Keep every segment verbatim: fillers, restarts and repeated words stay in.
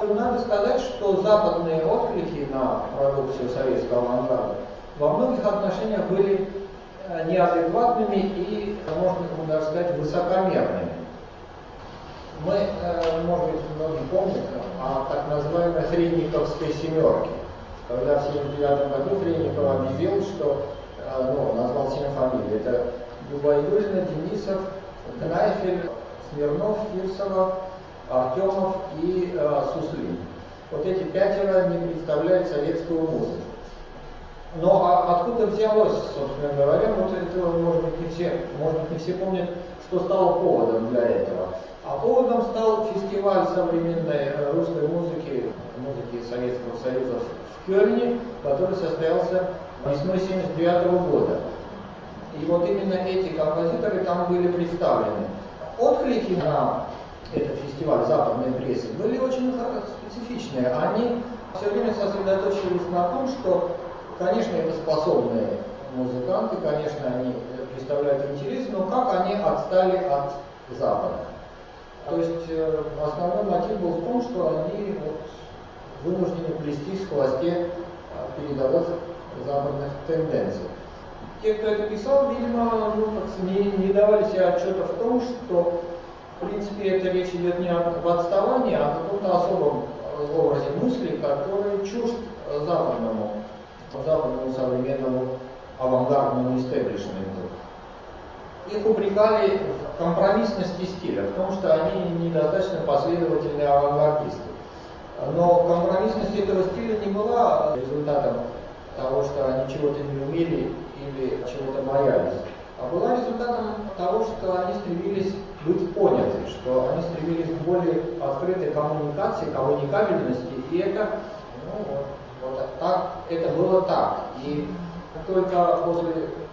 надо сказать, что западные отклики на продукцию советского авангарда во многих отношениях были неадекватными и, можно даже сказать, высокомерными. Мы, может быть, многие помнят о так называемой Хренниковской семерке, когда в тысяча девятьсот семьдесят девятом году Хренников объявил, что, ну, назвал семь фамилий. Это Губайдуллина, Денисов, Кнайфель, Смирнов, Фирсова, Артемов и э, Суслин. Вот эти пятеро не представляют советскую музыку. Но а откуда взялось, собственно говоря, вот это, может быть, не все, может быть, не все помнят, что стало поводом для этого. А поводом стал фестиваль современной русской музыки, музыки Советского Союза в Кёльне, который состоялся весной тысяча девятьсот семьдесят девятого года. И вот именно эти композиторы там были представлены. Отклики на этот фестиваль западной прессы были очень специфичные. Они все время сосредоточились на том, что, конечно, это способные музыканты, конечно, они представляют интерес, но как они отстали от Запада. То есть э, основной мотив был в том, что они вот, вынуждены плестись в хвосте э, передовых западных тенденций. Те, кто это писал, видимо, ну, не, не давали себе отчета в том, что в принципе это речь идет не об отставании, а о каком-то особом образе мысли, который чужд западному, западному современному авангардному истеблишменту. Их упрекали в компромиссности стиля, в том, что они недостаточно последовательные авангардисты. Но компромиссность этого стиля не была результатом того, что они чего-то не умели или чего-то боялись, а была результатом того, что они стремились быть поняты, что они стремились к более открытой коммуникации, коммуникабельности, и это, ну, вот, вот так, это было так. И только после,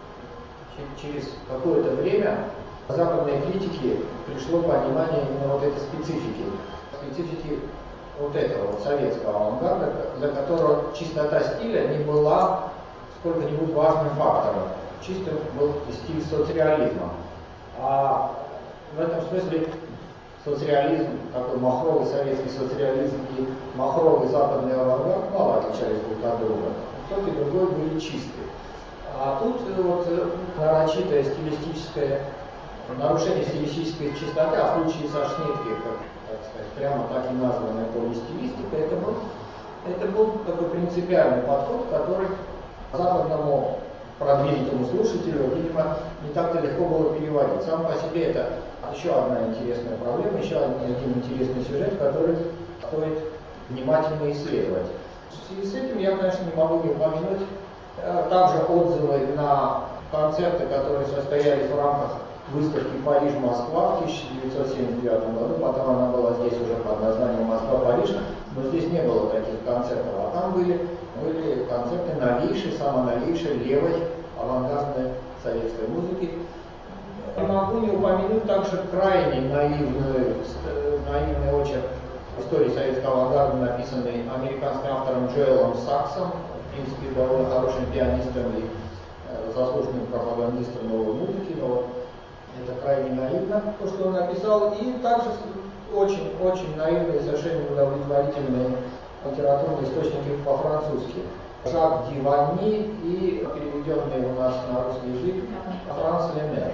через какое-то время западной критике пришло понимание именно вот этой специфики, специфики вот этого вот советского авангарда, для которого чистота стиля не была сколько-нибудь важным фактором. Чисто был стиль соцреализма. А в этом смысле соцреализм, такой махровый советский соцреализм и махровый западный авангард мало отличались друг от друга. Тот и другой были чистые. А тут вот нарочитое стилистическое нарушение стилистической чистоты, а в случае со Шнитке, как, так сказать, прямо так и названная полистилистика, это был, это был такой принципиальный подход, который западному продвинутому слушателю, видимо, не так-то легко было переводить. Сам по себе это еще одна интересная проблема, еще один интересный сюжет, который стоит внимательно исследовать. В связи с этим я, конечно, не могу не упомянуть также отзывы на концерты, которые состоялись в рамках выставки Париж-Москва в тысяча девятьсот семьдесят девятом году, потом она была здесь уже под названием Москва-Париж, но здесь не было таких концертов, а там были, были концерты новейшей, самоновейшей левой авангардной советской музыки. Не могу не упомянуть также крайне наивную, наивный очерк истории советского авангарда, написанный американским автором Джоэлом Саксом, в принципе, довольно хорошим пианистом и э, заслуженным пропагандистом новой музыки, но это крайне наивно, то, что он написал, и также очень-очень наивные, совершенно удовлетворительные литературные источники по-французски. Жак Диванни и переведенный у нас на русский язык Франс Ленер,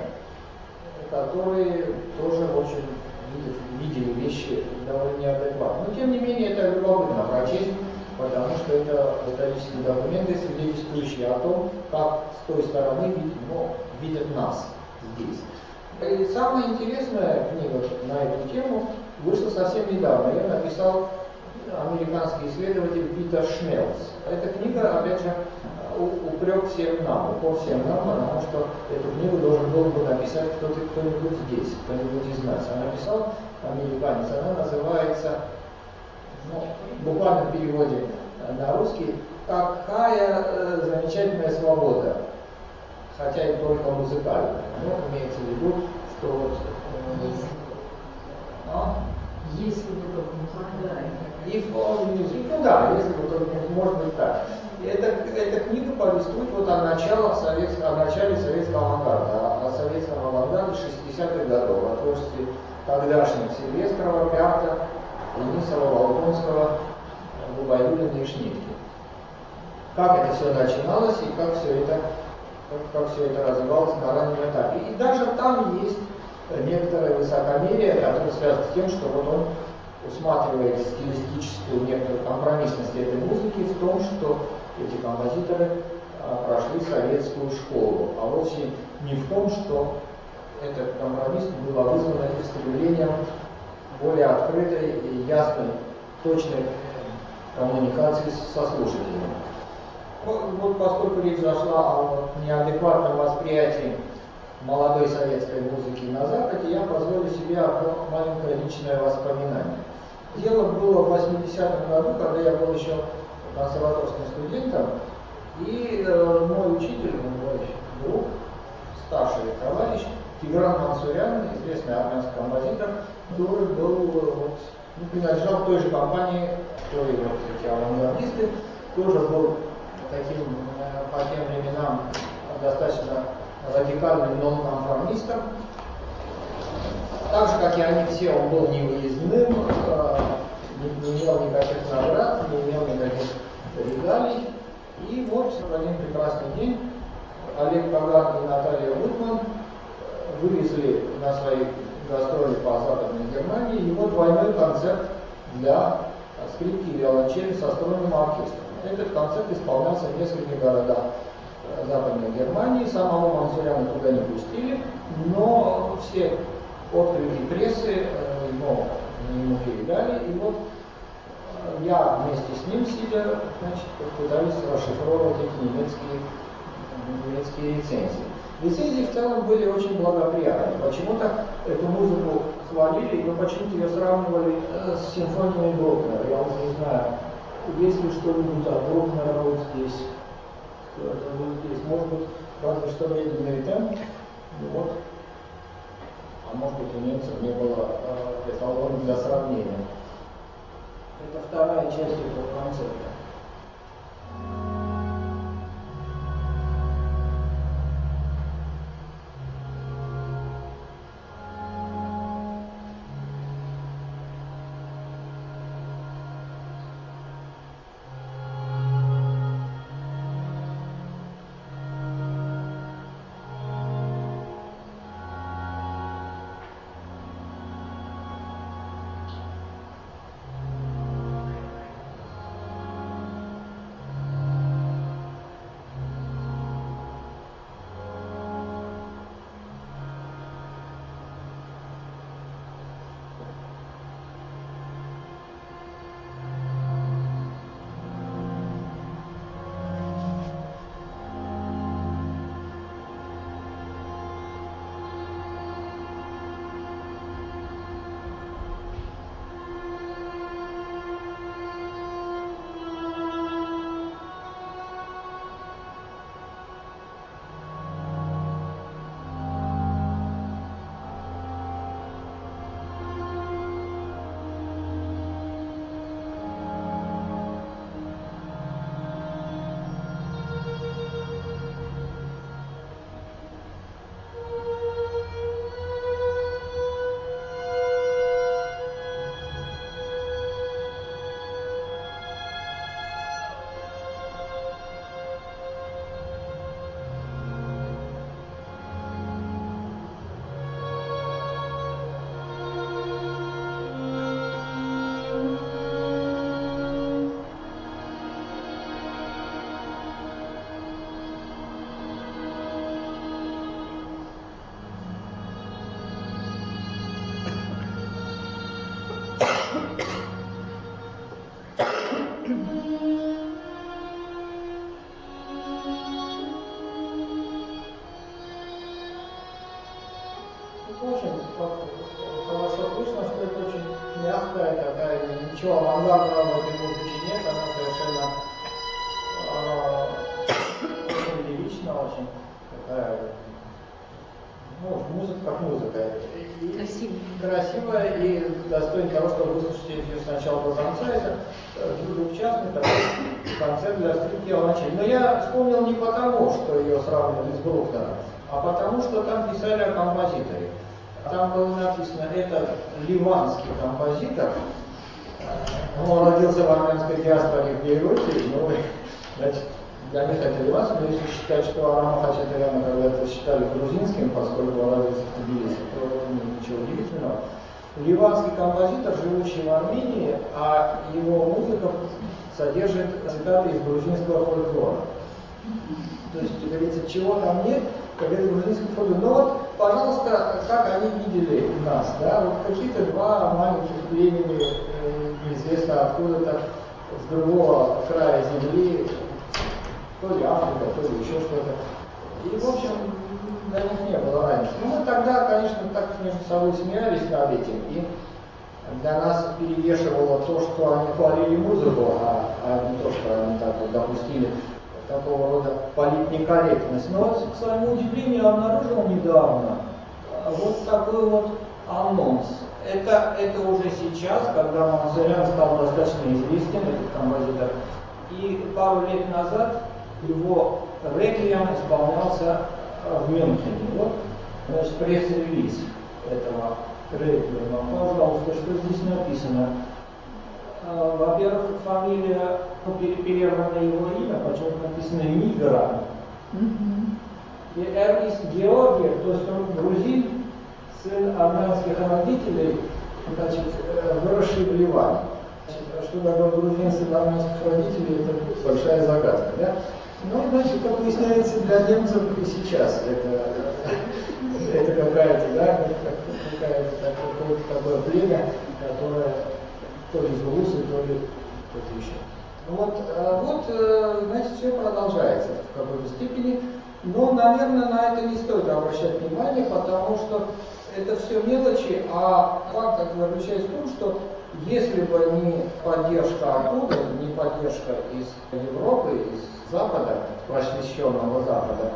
которые тоже очень видели вещи довольно неадекватно. Но тем не менее это любопытно прочесть, потому что это исторические документы, свидетельствующие о том, как с той стороны видят, ну, видят нас здесь. И самая интересная книга на эту тему вышла совсем недавно. Ее написал американский исследователь Питер Шмелц. Эта книга, опять же, упрек всем нам, упор всем нам, потому что эту книгу должен был бы написать кто-то, кто-нибудь здесь, кто-нибудь из нас. А написал американец, она называется, ну, в буквальном переводе на русский, «Какая э, замечательная свобода», хотя и только музыкальная. Ну, имеется в виду, что вот... Э, а? Если бы только музыка. If only music. Ну да, если бы только, может быть, так. Эта, эта книга повествует вот о, начале советского, о начале советского авангарда, о советском авангарде шестидесятых годов, о творчестве тогдашних Сильвестрова, Пярта, Денисова, Волконского, Губайдулина и Шнитки. Как это все начиналось и как все это, как, как все это развивалось на раннем этапе. И даже там есть некоторое высокомерие, которое связано с тем, что вот он усматривает стилистическую некоторую компромиссность этой музыки в том, что эти композиторы а, прошли советскую школу, а вовсе не в том, что этот компромисс был вызван этим стремлением более открытой и ясной, точной коммуникации со слушателями. Вот, вот поскольку речь зашла о неадекватном восприятии молодой советской музыки на Западе, я позволю себе одно маленькое личное воспоминание. Дело было в восьмидесятом году, когда я был еще консерваторским студентом, и э, мой учитель, мой друг, старший товарищ, Тигран Мансурян, известный армянский композитор, который был, вот, ну, принадлежал к той же компании, что и вот эти авангардисты, тоже был таким э, по тем временам достаточно радикальным нонконформистом. Так же, как и они все, он был невыездным, э, не, не имел никаких наград, не имел никаких регалий. И вот в один прекрасный день Олег Каган и Наталья Гутман вывезли на свои гастроли по Западной Германии его двойной концерт для скрипки и виолончели со струнным оркестром. Этот концерт исполнялся в нескольких городах Западной Германии, самого Мансуряна туда не пустили, но все отклики прессы ему, ему передали, и вот я вместе с ним, сидя, значит, пытались расшифровывать эти немецкие, немецкие рецензии. Рецензии в целом были очень благоприятны. Почему-то эту музыку хвалили, но почему-то ее сравнивали с симфониями Брукнера. Я уже не знаю, есть ли что-нибудь от Брукнера вот здесь. здесь. Может быть, разве что медленный темп. Вот. А может быть, у немцев не было э, эталона для сравнения. Это вторая часть этого концерта. Очень хорошо слышно, что это очень мягкая такая, ничего авангардного в этой музыке нет, она совершенно э, очень лирична, очень такая, ну, музыка как музыка. Красивая. Красивая и достойна того, чтобы выслушать ее сначала до конца. Это двухчастный такой концерт для скрипки и виолончели. Но я вспомнил не потому, что ее сравнивали с Брукнером, а потому, что там писали о композиторе. Там было написано, это ливанский композитор, Он родился в армянской диаспоре в Бейруте, ну, значит, для них это Ливан, но если считать, что Арама Хачатуряна когда-то считали грузинским, поскольку он родился в Тбилиси, то ничего удивительного. Ливанский композитор, живущий в Армении, а его музыка содержит цитаты из грузинского фольклора. То есть, как говорится, чего там нет, как это грузинский фольклор. Но вот, пожалуйста, как они видели нас, да, вот какие-то два маленьких племени, неизвестно откуда-то, с другого края земли, то ли Африка, то ли еще что-то. И, в общем, для них не было разницы. Ну, мы тогда, конечно, так между собой смеялись над этим, и для нас перевешивало то, что они хвалили музыку, а, а не то, что они так вот допустили такого рода политнекорректность. Но вот, к своему удивлению, обнаружил недавно вот такой вот анонс. Это, это уже сейчас, когда Мансурян стал достаточно известен, этот композитор, и пару лет назад его реквием исполнялся в Мюнхене. Вот, значит, пресс-релиз этого реквиема. Пожалуйста, что здесь написано? Во-первых, фамилия, ну, перервано его имя, почему написано Мигра. Mm-hmm. И Эрнис Георгиев, то есть он грузин, сын армянских родителей, значит, выросший в Ливане. Что такое грузин, сын армянских родителей, это большая загадка, да? Ну, значит, как выясняется, для немцев и сейчас это, это какая-то, да, какая-то такое, такое племя, которое то ли зулусы, то ли что-то еще. Вот, вот, значит, все продолжается в какой-то степени, но, наверное, на это не стоит обращать внимание, потому что это все мелочи, а факт заключается в том, что если бы не поддержка оттуда, не поддержка из Европы, из Запада, просвещенного Запада,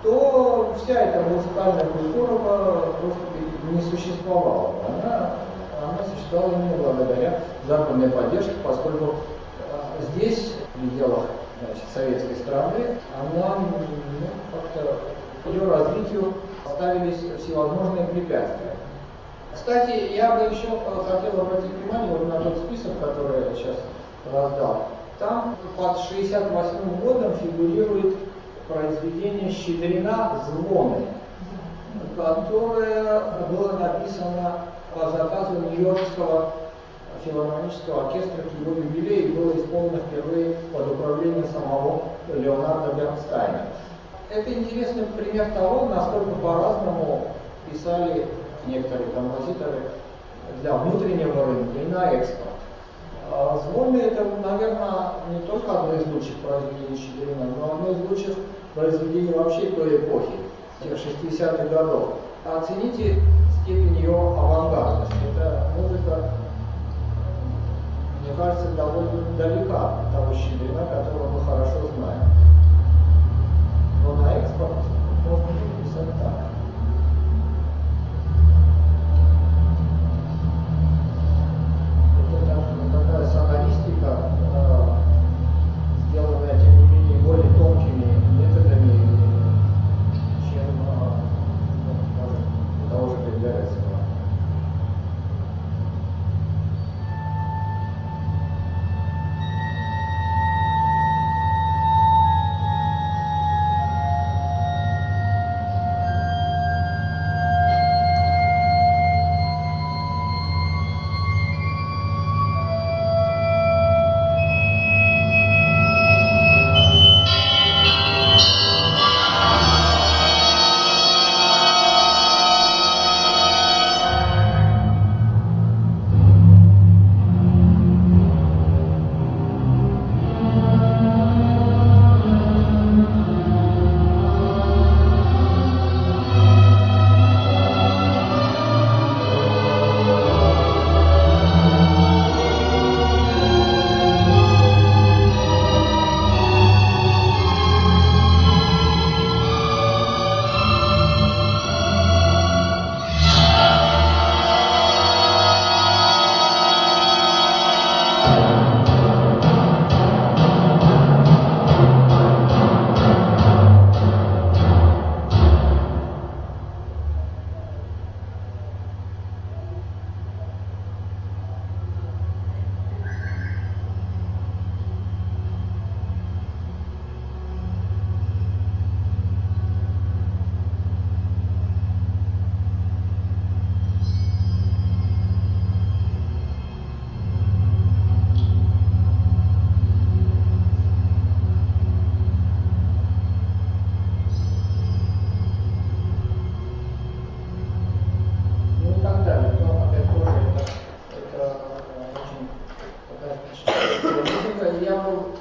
то вся эта музыкальная культура просто не существовала. Она, она существовала именно благодаря западной поддержке, поскольку здесь, в пределах, значит, советской страны, она, ну, как-то ее развитию ставились всевозможные препятствия. Кстати, я бы еще хотел обратить внимание вот на тот список, который я сейчас раздал. Там под шестьдесят восьмым годом фигурирует произведение «Щедрина звоны», которое было написано по заказу Нью-Йоркского филармонического оркестра к его юбилею и было исполнено впервые под управлением самого Леонарда Бернстайна. Это интересный пример того, насколько по-разному писали некоторые композиторы для внутреннего рынка и на экспорт. Звоны — это, наверное, не только одно из лучших произведений Щедрина, но одно из лучших произведений вообще той эпохи, тех шестидесятых годов. Оцените степень ее авангардности. Это музыка, мне кажется, довольно далека от того Щедрина, которого мы хорошо знаем. Но на экспорт можно написать так. Такая сонористика, э, сделанная, тем не менее, более тонкими методами, чем э, ну, того же Бендерецкого.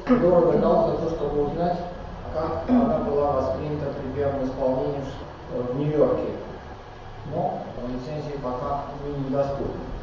дорого дал за то, чтобы узнать, как она была воспринята при первом исполнении в Нью-Йорке. Но лицензии пока мне недоступны.